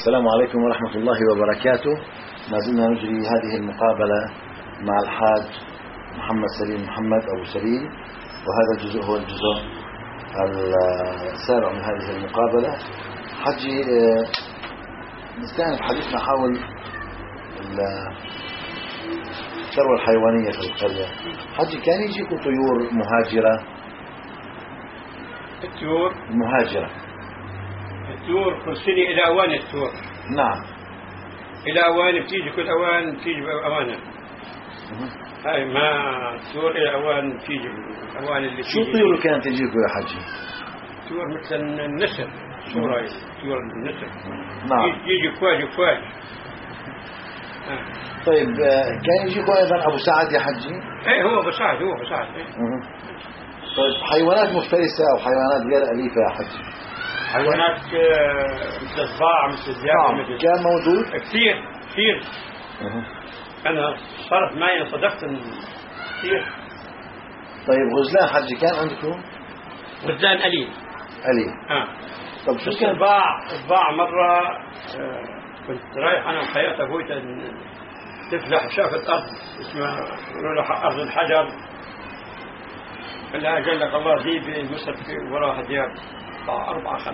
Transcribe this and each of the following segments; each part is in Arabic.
السلام عليكم ورحمة الله وبركاته. ما زلنا نجري هذه المقابلة مع الحاج محمد سليم محمد أبو سليم، وهذا الجزء هو الجزء السابع من هذه المقابلة. حجي نستأنف حديثنا حول الثروة الحيوانية في القرية. حجي كان يجيكم طيور مهاجرة؟ الطيور مهاجرة، الطيور كل سنة إلى أوان الطيور. نعم، إلى أوان بتيجي، كل أوان بتيجي بأوانها. هاي ما الطيور إلى أوان بتيجي الأوان اللي شو الطيور اللي كانت تجيكم يا حجي؟ طيور مثل النسر، شو رأيك؟ طيور النسر. نعم، يجي كواج. طيب كان يجيكم أيضا أبو سعد يا حجي؟ إيه هو بساعد إيه. طيب حيوانات مفترسة أو حيوانات غير أليفة يا حجي؟ حيوانات مثل الضباع، مثل الذئاب، كان موجود؟ كثير. أنا صارت معي صدقت كثير. طيب غزلان حجي كان عندكم؟ غزلان قليل. طب شو كان؟ الضباع مرة كنت رايح أنا وحياة أبوي تفلح، شافت أرض اسمها أرض الحجر، لا قال لك الله دي بمصر في وراها دياب 4-5.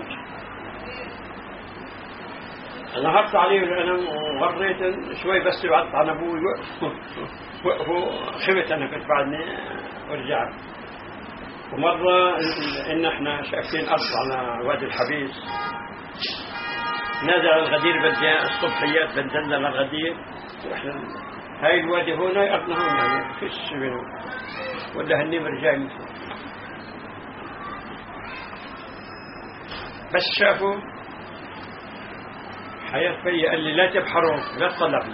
أنا هرت عليه أنا وغريت شوي بس بعدت عن أبوي وقفوا خفت. أنا كنت بعدني ورجعت. ومرة إن إحنا شايفين أرض على وادي الحبيس، نازل على الغدير، بدي الصبحيات بنزل على الغدير، وإحنا هاي الوادي هون هاي أرضنا هون، يعني فيش منه ولا هالنمر جاي من فوق. بس شافوا حياة بي قال لي لا تبحروا، لا تطلعوا،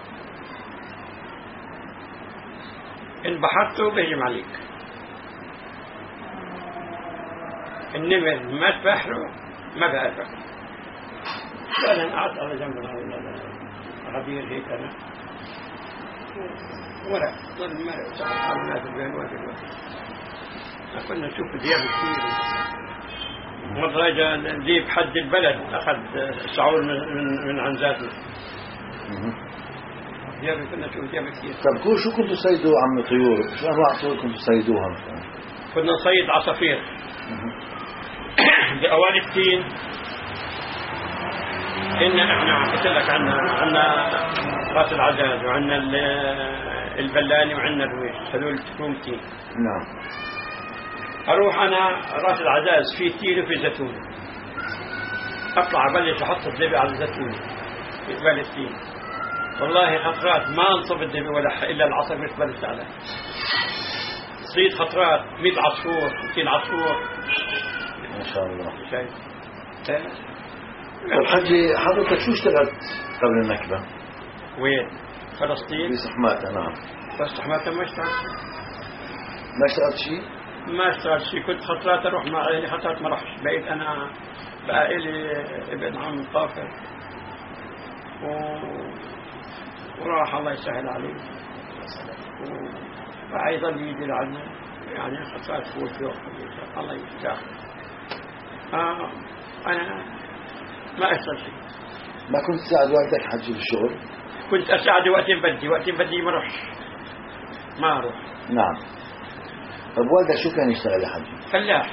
إن بحرتوا بيجم عليك. النمر ما تبحروا ما بقى. فأنا قعدت على جنب الغدير هيك أنا ورا ظل ما تعرف الناس بين وادي. كنا نشوف دياب كثير. مرة اجى ديب حد البلد اخذ شعور من عن ذاته. دياب كنا نشوف دياب كثير. طب شو كنتوا تصيدوا عم طيور؟ شو انواع طيور كنتوا تصيدوها مثلا؟ كنا نصيد عصافير بأوان التين. احنا قلت لك عندنا راس العجاز، وعندنا البلاني، وعندنا الرويش، هذول تكومتين. نعم. اروح انا راس العجاز في تين وفي زيتون، اطلع ابلش احط الدبي على الزيتون في قبال التين. والله خطرات ما انصب الدبي ولا الا العصافير تبلش عليه. صيد خطرات 100 عصفور 200 عصفور ما شاء الله. شايف؟ طيب حجي حضرتك شو اشتغلت قبل النكبة؟ وين؟ فلسطين؟ في سحماتة. نعم. بس سحماتة ما اشتغلت. ما اشتغلت شيء؟ ما اشتغلت شيء. كنت خطرات اروح مع اهلي، خطرات ما رحش. بقيت انا بقى لي ابن عم طافر وراح الله يسهل عليه، وبقى يضل يجي لعنا، يعني خطرات فوت في وقت الله يفتح. انا ما اشتغل شيء. ما كنت تساعد والدك حجي بالشغل؟ كنت اساعد وقت بدي ما اروحش، ما اروح. نعم. طب والدك شو كان يشتغل يا حجي؟ فلاح.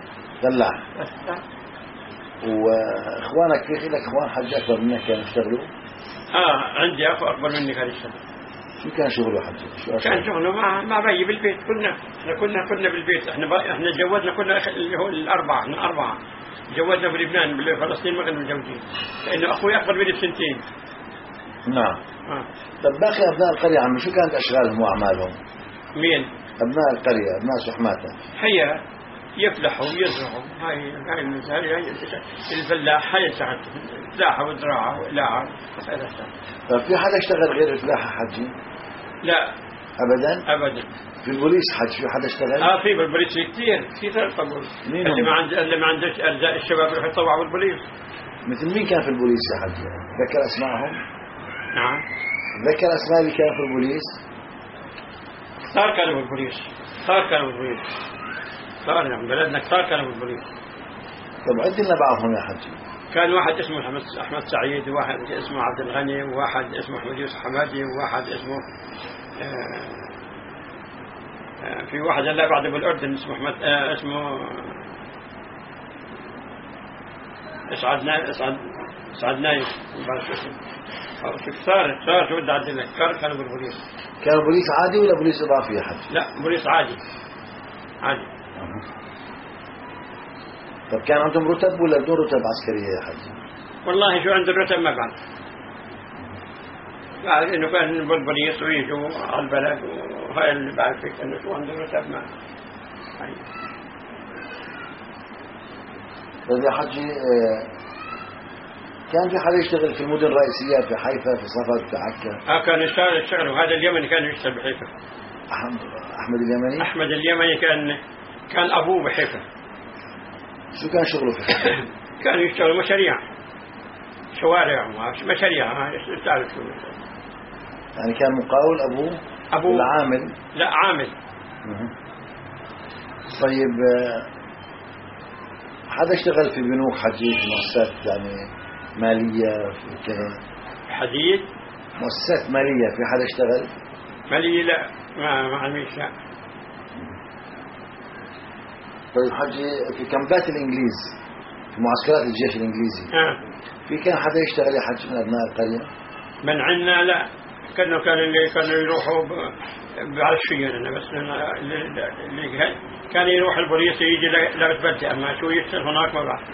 واخوانك في لك اخوان حجي اكبر منك كانوا يشتغلوا؟ عندي اخو اكبر مني كان يشتغل. شو كان شغله حجي؟ كان شغله مع بي بالبيت. كنا بالبيت. احنا تجوزنا، كنا اللي هو الاربعه، احنا 4 تجوزنا بلبنان. بفلسطين ما كنا متجوزين لانه اخوي اكبر مني ب2 سنين. نعم. طب باقي ابناء القريه عمي شو كانت اشغالهم واعمالهم؟ مين؟ ابناء القريه، ابناء سحماتة. هي يفلحوا ويزرعوا. هاي الفلاح هاي ساعات فلاحه وزراعه وقلاعه. طب في حدا اشتغل غير الفلاحه حجي؟ لا ابدا. في البوليس حج في حدا اشتغل؟ في بالبوليس كثير طبعا. اللي ما عندش ارزاق الشباب يروح يتطوعوا بالبوليس. مثل مين كان في البوليس يا حجي؟ ذكر اسمائهم؟ نعم. ذكر اسماء اللي كانوا في البوليس؟ كثار كانوا بالبوليس. صار يعني بلدنا كثار كانوا بالبوليس. طب عد لنا بعضهم يا حجي. كان واحد اسمه أحمد سعيد، وواحد اسمه عبد الغني، وواحد اسمه أحمد يوسف حمادي، وواحد اسمه في واحد لا بعد بالأردن اسمه أحمد اسمه اسعد نايف. صار شو بدي أعدل لك، كانوا بالبوليس. كانوا بوليس عادي ولا بوليس إضافي يا حج؟ لا بوليس عادي. طب كان عندهم رتب ولا بدون رتب عسكرية يا حج؟ والله شو عند الرتب ما بعرف. بعرف إنه كان بالبوليس ويجوا على البلد، وهاي اللي بعرفك إنه شو عند الرتب ما. طيب يا حجي، كان في حدا يشتغل في المدن الرئيسية في حيفا، في صفد، في عكا؟ كان يشتغل، وهذا اليمني كان يشتغل بحيفا. أحمد اليمني؟ أحمد اليمني كان أبوه بحيفا. شو كان شغله في حيفا؟ كان يشتغل مشاريع شوارع مشاريع، تعرف شو يعني كان مقاول أبوه ولا عامل؟ لا عامل. طيب حدا اشتغل في بنوك حجي، في مؤسسات يعني مالية في كذا؟ حديد مؤسسات مالية، في حدا اشتغل؟ مالية لا، ما علميش لا. طيب حجي، في كامبات الإنجليز، في معسكرات الجيش الإنجليزي، في كان حدا يشتغل يا حج من أبناء القرية؟ من عنا لا، كان اللي كانوا يروحوا بعرف شو أنا، بس اللي كان يروح البوليس يجي لا بتبدأ، أما شو يشتغل هناك ما بعرف.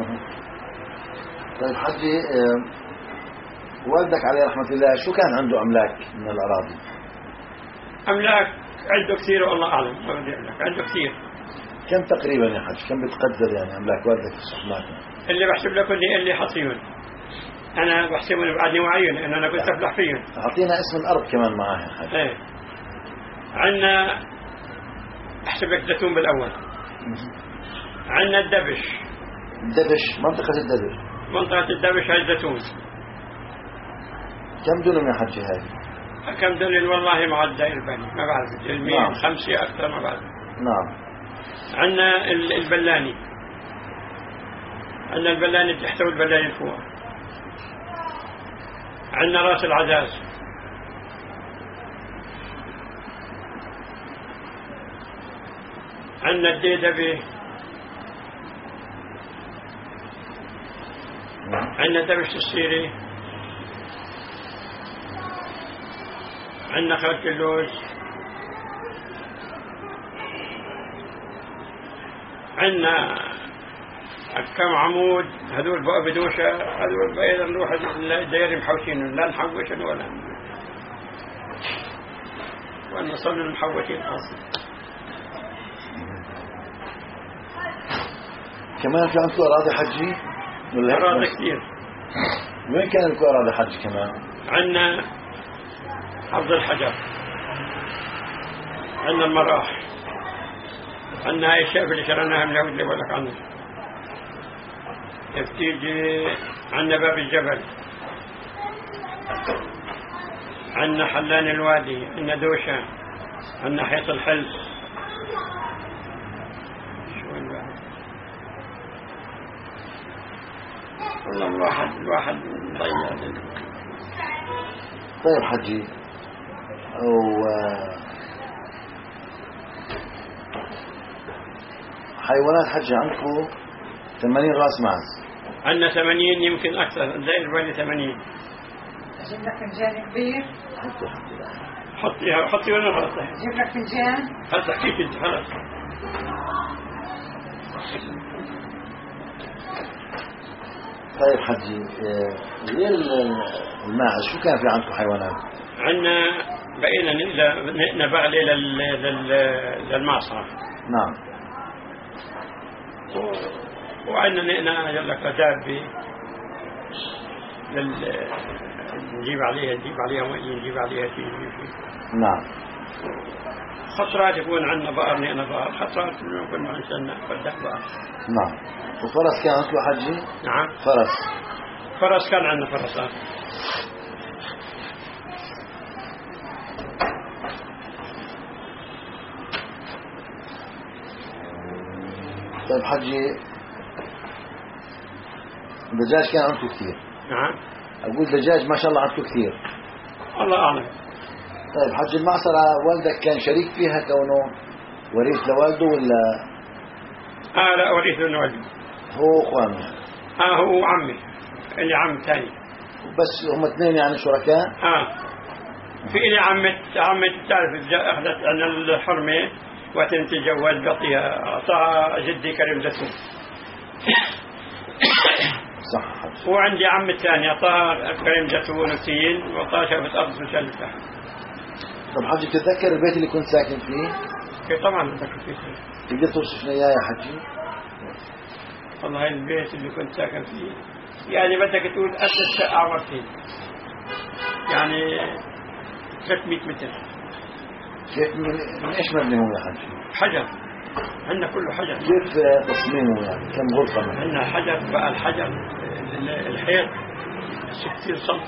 طيب حجي، والدك عليه رحمة الله شو كان عنده أملاك من الأراضي؟ أملاك عنده كثير والله أعلم، ما بدي أقول لك عنده كثير. كم تقريبا يا حج؟ كم بتقدر يعني أملاك والدك في الصحمات؟ اللي بحسب لك اللي حصيون، أنا بحسبهم بعدني وعيون لأن أنا كنت أفلح فيهم. أعطينا اسم الأرض كمان معاه يا حج. إيه عندنا، أحسب لك زيتون بالأول. عندنا الدبش. منطقة الدبش هاي الزيتون. كم دونم يا حجي هاي؟ كم دونم والله ما عاد داير بالي، ما بعرف المية 5 أكثر ما بعرف. نعم. عندنا البلاني، تحتوي البلاني الفوق. عندنا راس العزاز. عندنا الديدبي. عندنا دبش السيري. عندنا خلق اللوز. عندنا كم عمود، هذول بقى بدوشة، هذول بقى نروح الدياري محوشين، لا نحوشن ولا نصلي المحوشين أصلا. كمان في عندكم أراضي حجي؟ أراضي كثير. وين كان لكم أراضي حجي كمان؟ عندنا حفظ الحجر، عندنا المراح، عندنا هاي الشاف اللي شرناها من اليهود اللي بقول لك عنه. تفتيجي عندنا باب الجبل، عندنا حلان الوادي، عندنا دوشة، عندنا حيط الحلس. شو والله الواحد ضيع. طيب حجي، حيوانات حجي عندكم 80 راس معز؟ عندنا 80 يمكن أكثر، داير بالي 80. أجيب لك فنجان كبير؟ حطي ولا غلطة؟ أجيب لك فنجان؟ هل حكيت أنت خلاص. طيب حجي، غير الماعز شو كان في عندكم حيوانات؟ عندنا بقينا نبقى للمعصرة. نعم. وعندنا يلا كدابة نجيب عليها مي، نجيب عليها شيء. نعم. خطرات يكون عندنا بقر، نقنا بقر، خطرات كنا عندنا فدق بقر. نعم. وفرس كان عندكم حجي؟ نعم. فرس كان عندنا فرسات. طيب حجي، الدجاج كان عندكم كثير؟ نعم. أقول دجاج ما شاء الله عندكم كثير. الله أعلم. طيب حج المعصرة والدك كان شريك فيها كونه وريث لوالده ولا؟ لا وريث من والدي. هو أخوانه؟ هو عمي اللي عم ثاني. بس هم اثنين يعني شركاء؟ في لي عمة تعرف أخذت عن الحرمة وقت تتجوز بطيها أعطاها جدي كريم زيتون. صح. وعندي عم الثاني أعطاها كريم زيتون وتين وأعطاها شافة أرض مسلسة. طب حجي بتتذكر البيت اللي كنت ساكن فيه؟ طبعا بتذكر فيه. تقدر توصف لنا إياه يا حجي؟ والله البيت اللي كنت ساكن فيه يعني بدك تقول أسس أعمر فيه يعني 300 متر. كيف من إيش مبني هو يا حجي؟ حجر. عندنا كله حجر. كيف تصميمه يعني؟ كم غرفة؟ عندنا حجر بقى الحجر الحيط 60 سم.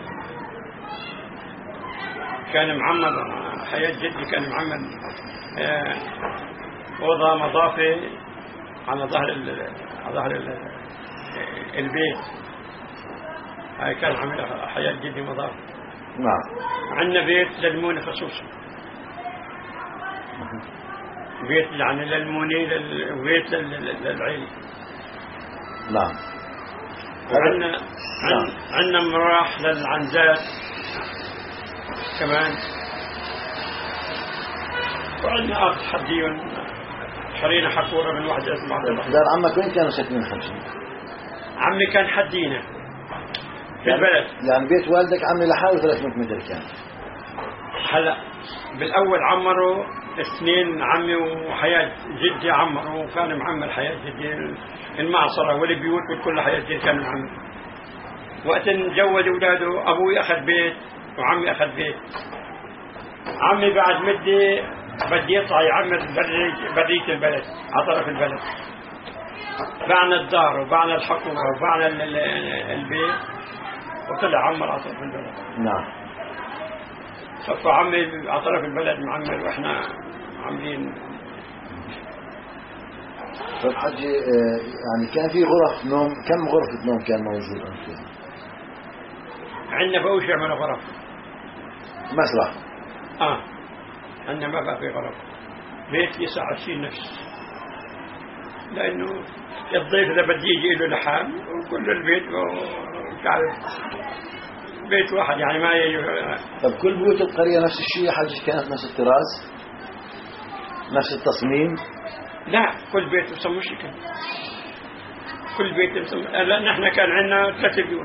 كان معمر حياة جدي كان معمر أوضة مضافة على ظهر البيت. هاي كان عمل حياة جدي مضافة. نعم. عندنا بيت للموني خصوصي. بيت يعني للموني وبيت للعيلة. نعم. عندنا مراح للعنزات كمان. وعندنا أرض حديون حرينا حكورة من واحد اسمه عبد الله. دار عمك وين كانوا ساكنين حجي؟ عمي كان حدينا في البلد. يعني بيت والدك عمي لحاله 300 متر كان. هلا بالاول عمروا اثنين عمي وحياة جدي عمروا وكان معمر حياة جدي المعصرة والبيوت كل حياة جدي كان معمر. وقت نجوز اولاده ابوي اخذ بيت وعمي اخذ بيت. عمي بعد مدة بدي يطلع يعمر برية البلد على طرف البلد. بعنا الدار وبعنا الحكومة وبعنا البيت وطلع عمر على طرف البلد. نعم. صف عمي على طرف البلد معمر واحنا عاملين. طيب حجي يعني كان في غرف نوم، كم غرفة نوم كان موجود عندكم؟ عندنا بأوشع من غرف. مسرح. عندنا ما بقى في غرف. بيت يسع 20 نفس لأنه الضيف إذا بدي يجي له لحام وكل البيت تعرف بيت واحد يعني ما يجي. طب كل بيوت القرية نفس الشيء يا حجي؟ كانت نفس الطراز نفس التصميم؟ لا كل بيت بسموه شكل. كل بيت بسموه. لا نحن كان عندنا 3 بيوت.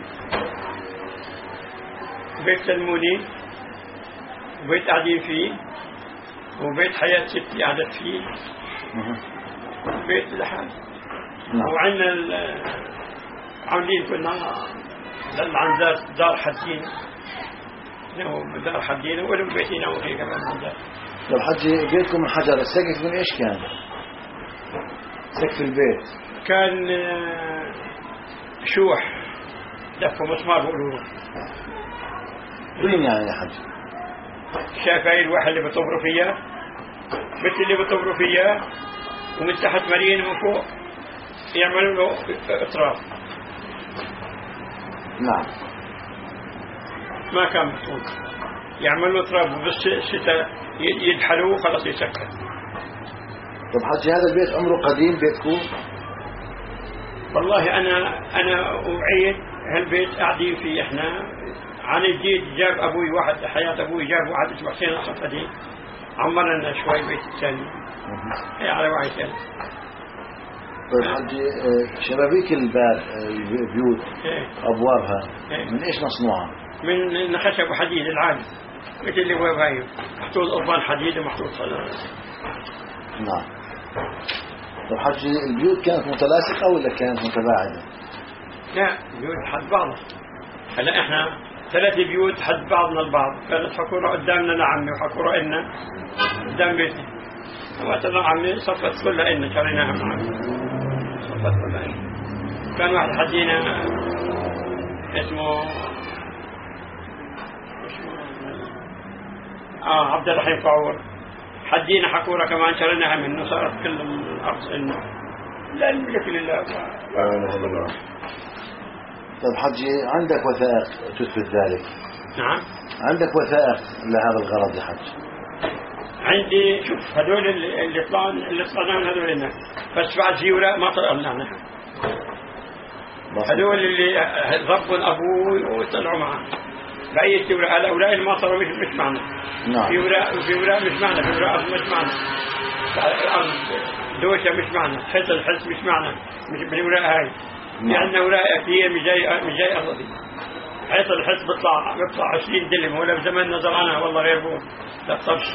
بيت سلموني وبيت قاعدين فيه وبيت حياة ستي قعدت فيه بيت لحال. وعندنا عاملين كنا للعنزات دار حدينا دار حدينا ولو بيتنا وفيه كمان عنزات. طب حجي بيتكم من حجر، السقف من ايش كان؟ سقف البيت كان شوح دفوا مسمار بقولوا. وين يعني يا حجي؟ شايف هاي الواحد اللي بيطبروا فيها مثل اللي بيطبروا فيها ومن تحت مليين من فوق يعملوا له اطراف. نعم. ما كان مفهوم يعملوا له اطراف بالشتاء يدحلوه خلاص يسكر. طب حجي هذا البيت عمره قديم بيتكم؟ والله انا وعيت هالبيت قاعدين فيه احنا عن الجيد. جاب ابوي واحد حياة ابوي جاب واحد اسمه حسين الصفدي عمرنا شوي بيت الثاني على وعي ثاني. طيب حجي شبابيك الباب البيوت ابوابها من ايش مصنوعه؟ من خشب وحديد العادي مثل اللي هو هاي محطوط قضبان حديد ومحطوط صدر. نعم. طب حجي البيوت كانت متلاصقه ولا كانت متباعده؟ لا بيوت حد بعضها. هلا احنا 3 بيوت حد بعضنا البعض. كانت حكورة قدامنا لعمي وحكورة إلنا قدام بيتي. وقت عمي صفت كلها إلنا شريناها مع عمي صفت كلها إلنا. كان واحد حدينا اسمه عبد الرحيم فاور حدينا حكورة كمان شريناها منه صارت كل الأرض إلنا. لا الملك لله. طيب حجي عندك وثائق تثبت ذلك؟ نعم. عندك وثائق لهذا الغرض يا حج؟ عندي شوف هذول اللي طلعنا من هذول الناس، بس بعد في وراء ما طلعنا نحن. هذول اللي ضبوا أبوي وطلعوا معه. بقية وراء الأولاء اللي ما طلعوا مش معنا. نعم. في وراء مش معنا، في وراء مش معنا. الأرض دوشة مش معنا، حيث الحس مش معنا، مش من وراء هاي. لأن وراء كثير مش جاي أرضي. حيث الحس بيطلع 20 دلم، ولا بزمن نظر عنها والله غير بو لا طبش.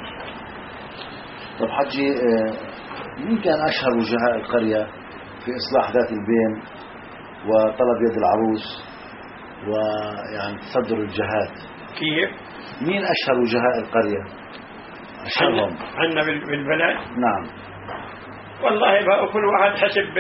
طب حجي مين كان أشهر وجهاء القرية في إصلاح ذات البين وطلب يد العروس ويعني تصدر الجهات؟ كيف؟ مين أشهر وجهاء القرية؟ أشهرهم عندنا بالبلد؟ نعم. والله بقى كل واحد حسب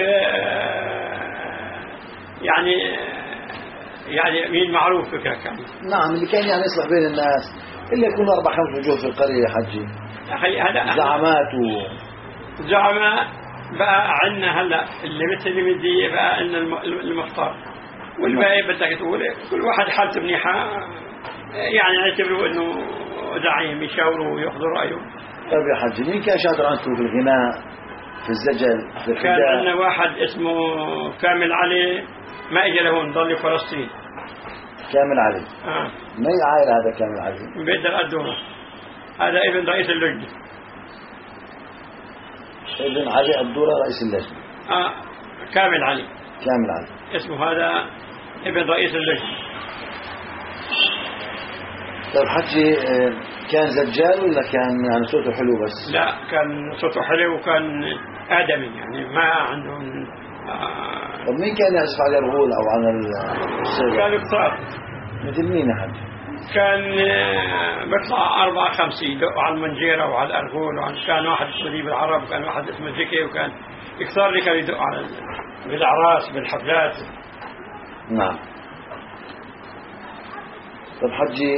يعني مين معروف فكرة كان. نعم، اللي كان يعني يصلح بين الناس، اللي يكون 4-5 وجوه في القرية يا حجي. أخي هذا زعامات زعماء بقى عندنا هلا اللي مثل المدية بقى إن المختار، والباقي بدك تقول كل واحد حالته منيحة، يعني يعتبروا إنه زعيم، يشاوروا ويأخذوا رأيه. طيب يا حجي مين كان شاطر عندكم في الغناء، في الزجل، في الحداء؟ كان عندنا واحد اسمه كامل علي، ما اجى لهون، ضل في فلسطين. كامل علي. ما عائلة هذا كامل علي؟ من بيت القدومة. هذا ابن رئيس اللجنة. ابن علي الدورة رئيس اللجنة. كامل علي. كامل علي اسمه هذا ابن رئيس اللجنة. طيب حجي كان زجال ولا كان يعني صوته حلو بس؟ لا، كان صوته حلو وكان آدمي، يعني ما عندهم. طب مين كان يعزف على الغول أو على الصيغة؟ كان بطاط. مثل مين يا حجي؟ كان بيطلع 4-5 يدقوا على المنجيرة وعلى الأرغول، كان واحد اسمه ديب العرب، وكان واحد اسمه زكي، وكان يكثر لي كان يدقوا على بالأعراس بالحفلات. نعم. طب حجي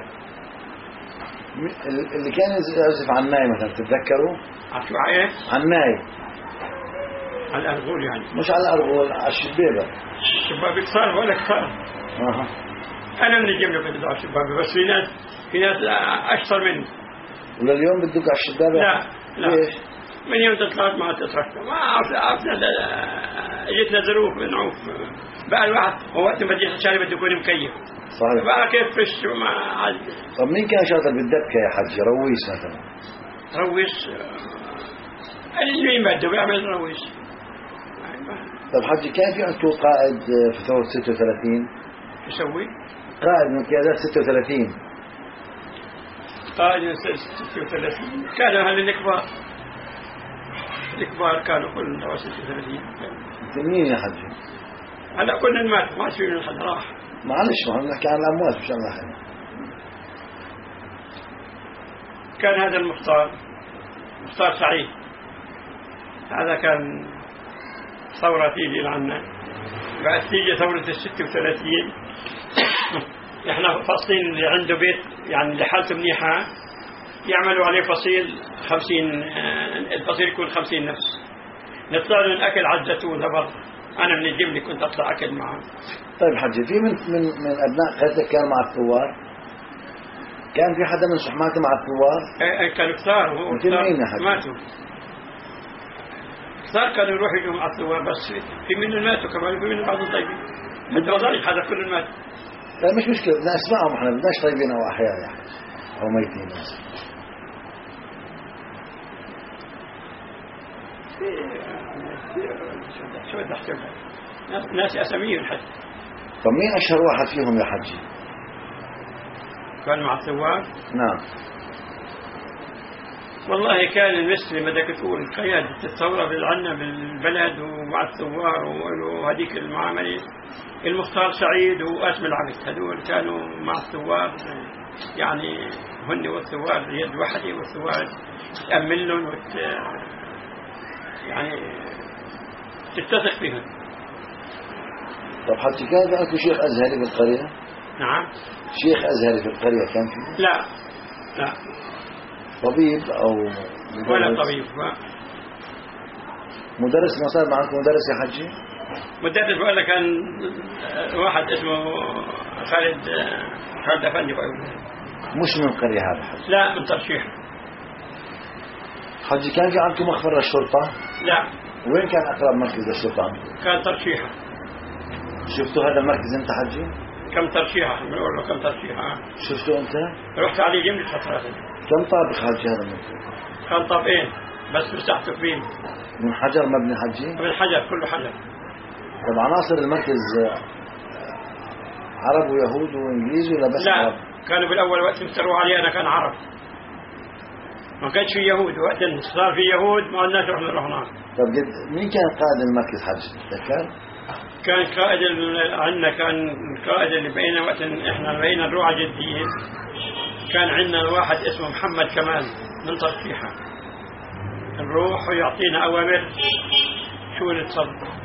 اللي كان يعزف على الناي مثلا تتذكروا؟ على شو عليه؟ على الناي. على الأرغول يعني. مش على الأرغول، على الشبابة. الشباب كثار ولا كثار؟ أنا من الجملة كنت على الشباب، بس في ناس أكثر مني. ولا اليوم بدك على الشبابة؟ لا. ليش؟ من يوم تطلعت ما تتركت، ما عرفنا جتنا ظروف بنعوف بقى الواحد، ووقت ما تجي الشارع بده يكون مكيف. صحيح. بقى كيف فش وما عاد. طب مين كان شاطر بالدبكة يا حجي؟ رويس مثلا. رويس اللي بده بيعمل رويس. طب حجي كان في عندكم قائد في ثورة 36؟ يسوي؟ قائد من قيادات 36. قائد من 36 كانوا هل الكبار كانوا كلهم ثورة 36. مين يا حجي؟ هلا كنا مات، ما في من حد راح. معلش ما نحكي عن الأموات مش عن الأحياء. كان هذا مختار سعيد، هذا كان ثورة تيجي لعنا، بعد تيجي ثورة 36 احنا فصلين اللي عنده بيت يعني اللي حالته منيحة يعملوا عليه فصيل 50، الفصيل يكون 50 نفس، نطلع له الأكل على الزيتون لبر. أنا من الجملة كنت أطلع أكل معه. طيب حجي في من أبناء قريتك كان مع الثوار؟ كان في حدا من صحماته مع الثوار؟ كانوا كثار. مثل مين يا حجي؟ ماتوا كثار، كانوا يروحوا يجوا مع الثوار، بس في منهم ماتوا كمان، في منهم بعضهم طيبين. أنت ما ظنيت هذا كل مات. طيب مش مشكلة، بدنا نسمعهم، احنا بدناش طيبين أو أحياء يا حجي أو ميتين. شو بدي أحكي لك؟ ناس أساميهم حتى. طب مين أشهر واحد فيهم يا حجي؟ كان مع الثوار؟ نعم. والله كان المثل ما بدك تقول قيادة الثورة عندنا بالبلد ومع الثوار وهذيك المعاملة، المختار سعيد واسم العبد، هذول كانوا مع الثوار، يعني هن والثوار يد واحدة، والثوار تأمن لهم يعني تتثق فيهم. طب حتى كان في عندكم شيخ أزهري في القرية؟ نعم. شيخ أزهري في القرية كان فيه؟ لا. طبيب أو ولا طبيب. مدرس ما صار معكم مدرس يا حجي؟ مدرس ولا كان واحد اسمه خالد أفندي مش من القرية هذا حجي؟ لا، من ترشيح. حجي كان في عندكم مخبر الشرطة؟ لا. وين كان أقرب مركز للشرطة عندكم؟ كان ترشيحة. شفتوا هذا المركز أنت حجي؟ كم ترشيحة بنقول له كم ترشيحة. شفتوا أنت؟ رحت عليه جملة فترات. كم طابق حجي هذا المركز؟ كان طابقين بس مساحته كبيرة. من حجر مبني حجي؟ من حجر، كله حجر. طب عناصر المركز عرب ويهود وإنجليز ولا بس لا عرب؟ كانوا بالأول وقت مستروا علي أنا كان عرب، ما كانش في يهود. وقت صار في يهود ما قلناش رحنا هناك. طب مين كان قائد المركز حجي؟ تذكر؟ كان قائد عندنا، كان القائد اللي بقينا وقت احنا بقينا نروح على جديد، كان عندنا واحد اسمه محمد كمال من ترشيحة، نروح ويعطينا أوامر شو نتصرف.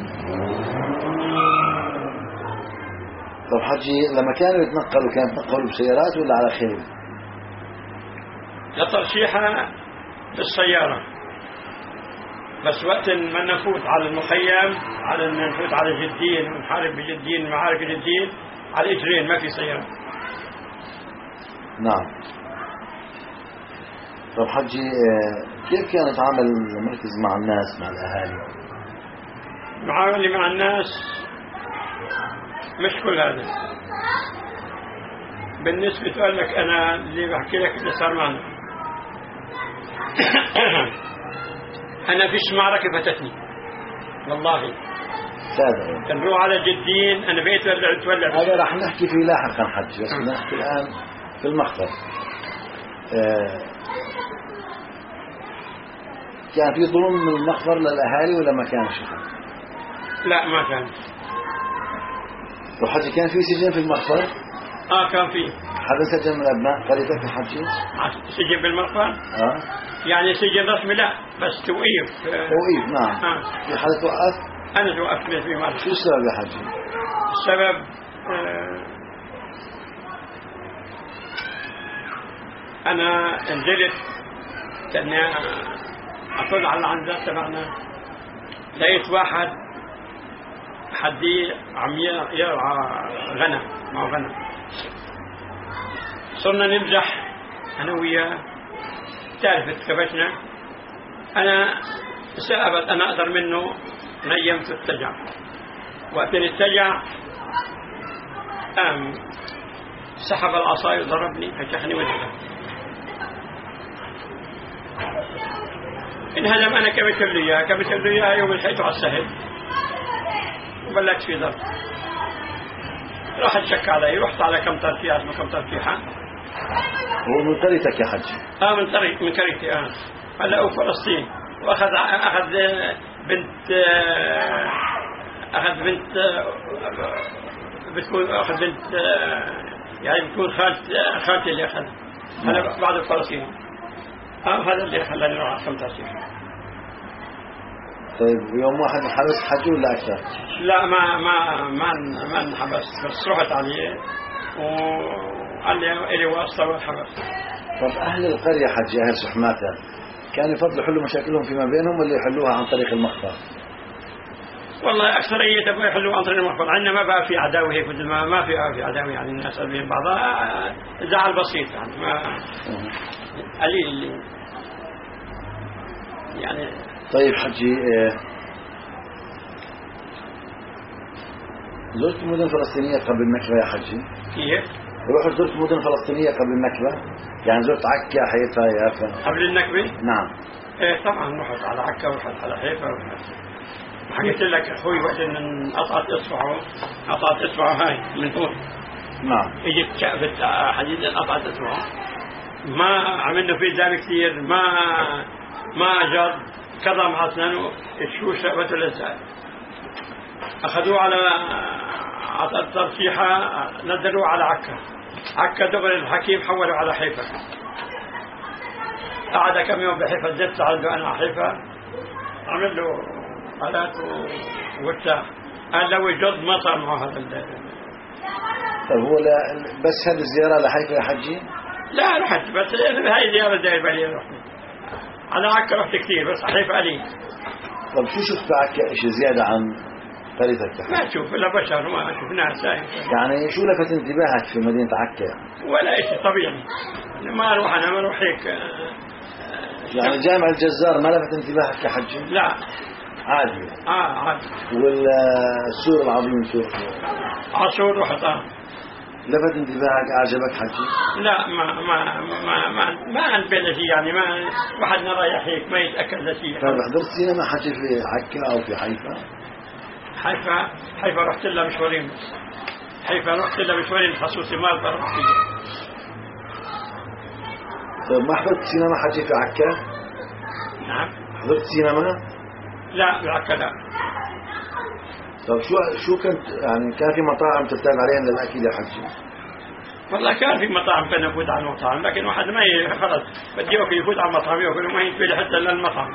طب حجي لما كانوا يتنقلوا كانوا يتنقلوا بسيارات ولا على خيل؟ لترشيحة بالسيارة، بس وقت ما نفوت على المخيم، على ان نفوت على جدين ونحارب بجدين معارك جدين على اجرين، ما في سيارة. نعم. طب حجي كيف كان يتعامل المركز مع الناس، مع الأهالي؟ معاملة مع الناس مش كل هذا. بالنسبة تقول لك أنا اللي بحكي لك اللي صار معنا أنا فيش معركة فتتني والله. صادق. كنروح على جدين أنا بقيت تولع. هذا راح نحكي فيه لاحقا حجي، بس بدنا نحكي الآن في المخفر. كان في ظلم من المخفر للأهالي ولا ما كان شيء؟ لا ما كان. وحجي كان في سجن في المخفر؟ كان في. حدا سجن من أبناء قريتك يا حجي؟ سجن بالمخفر؟ يعني سجن رسمي لا، بس توقيف. توقيف نعم. في حدا توقف؟ أنا توقفت في مرة. شو السبب يا حجي؟ السبب أنا نزلت لأني أطلع على العنزات تبعنا، لقيت واحد حدي عم يرعى غنم، مع غنم. صرنا نمزح أنا وياه، تعرف اتكبشنا. أنا سأبت أنا أقدر منه، نيمت التجع. وقت التجع سحب العصاية وضربني، فشخني وجهه. انهزم. أنا كبت له إياه يوم لحيته على السهل وبلشت في ضرب. راح تشك علي، رحت على كم ترفيحة اسمه كم ترفيحة. هو من قريتك يا حجي؟ من قريتي. هلا هو فلسطين، واخذ بنت يعني بتكون خالتي اللي اخذها. هلا بعد فلسطين. هذا اللي خلاني اروح على كم ترفيحة. طيب يوم واحد انحبس حجي ولا أكثر؟ لا ما انحبس، بس رحت عليه وقال لي إلي واسطة وانحبس. طب أهل القرية حجي، أهل سحماتها، كانوا يفضلوا يحلوا مشاكلهم فيما بينهم ولا يحلوها عن طريق المخفر؟ والله أكثرية تبغى يحلوها عن طريق المخفر. عندنا ما بقى في عداوة هيك، مثل ما في عداوة، يعني الناس بين بعضها زعل بسيط، يعني ما قليل يعني. طيب حجي زرت مدن فلسطينية قبل النكبة يا حجي؟ كيف؟ رحت زرت مدن فلسطينية قبل النكبة؟ يعني زرت عكا، حيفا، يافا؟ قبل النكبة؟ نعم. ايه طبعا، رحت على عكا ورحت على حيفا حكيت لك اخوي وقت ان قطعت اصبعه هاي من هون. نعم. اجت شقفت حديد قطعت اصبعه، ما عملنا فيه ذلك كثير، ما جر كذا مع اسنانه شو شقفته للزاد. اخذوه على الترشيحة، نزلوه على عكا دغري الحكيم حولوا على حيفا. قعد كم يوم بحيفا، زدت عنده انا حيفا، عمل له آلات وارتاح. قال لو جد ما صار معه هذا. طيب هو بس هذه الزيارة لحيفا يا حجي؟ لا رحت، بس هاي زيارة داير بالي رحت على عكا، رحت كثير بس حيفا قليل. طب شو شفت عكا شيء زيادة عن فريتك تحت. ما تشوف إلا بشر، ما أشوف ناس. يعني شو لفت انتباهك في مدينة عكا يعني؟ ولا شيء طبيعي، ما أروح أنا ما أروح هيك. يعني جامع الجزار ما لفت انتباهك كحجي؟ لا عادي. عادي. والسور العظيم سور عاشور رحت لفت انتباهك أعجبك حجي؟ لا ما عند بين شيء، يعني ما وحدنا رايح هيك ما يتأكد لشيء. طيب حضرت سينما حجي في عكا أو في حيفا؟ حيفا رحت لها مشوارين. حيفا رحت لها مشوارين خصوصي ما أقدر أروح فيها. طيب ما حضرت سينما حجي في عكا؟ نعم. حضرت سينما؟ لا بعكا لا. طيب شو كنت يعني كان في مطاعم ترتاب عليهم للأكل يا حجي؟ والله كان في مطاعم كان يفوت على المطاعم، لكن واحد ما خلص بدي ياكل يفوت على المطعم ياكل ما ينتبه حتى للمطعم.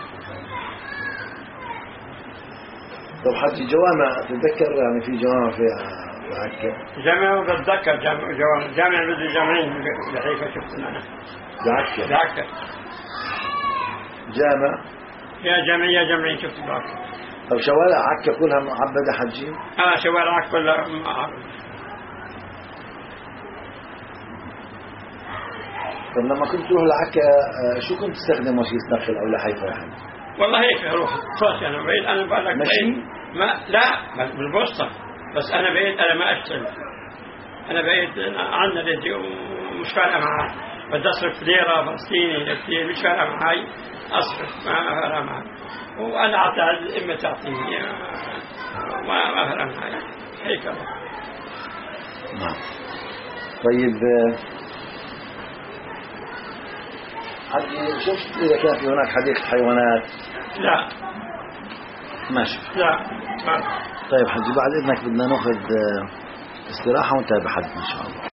طب حجي جوامع تتذكر يعني في جوامع في عكا؟ جامع بتذكر جامع بدي جامعين بحيفا شفت أنا. بعكا. جامع؟ يا جامعين شفت بعكا. طب شوارع عكا كلها معبدة حجي؟ شوارع عكا كلها معبدة. طب لما كنت تروح لعكا شو كنت تستخدم وسيلة نقل أو لحيفا يعني؟ والله هيك اروح صوتي انا بعيد، انا بقول لك ماشي؟ ما لا بالبوسطه، بس انا بعيد، انا ما اشتغل، انا بعيد عندنا رزق ومش فارقه معي، بدي اصرف ليره فلسطيني مش فارقه معي، اصرف ما فارقه معي، وانا اعتاد اما تعطيني ما فارقه معي هيك. نعم. طيب حجي شفت إذا كان في هناك حديقة حيوانات؟ لا ما شفت. لا ما. طيب حجي بعد إذنك بدنا ناخذ استراحة ونتابع حديث إن شاء الله.